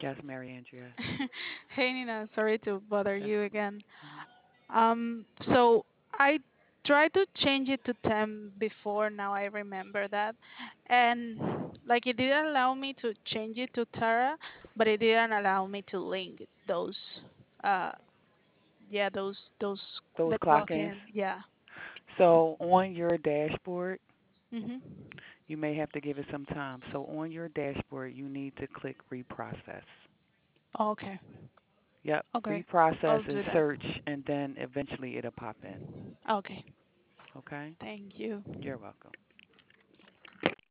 Yes, Mary Andrea. Hey Nina, sorry to bother Yes. you again. Mhm. So I tried to change it to 10 before, now I remember that. And like it didn't allow me to change it to Tara, but it didn't allow me to link those uh yeah, those Those the clock clock ins. in. Yeah. So on your dashboard, Mhm. you may have to give it some time. So on your dashboard, you need to click reprocess. Okay. Yep, Okay. reprocess I'll and do that. search, and then eventually it'll pop in. Okay. Okay? Thank you. You're welcome.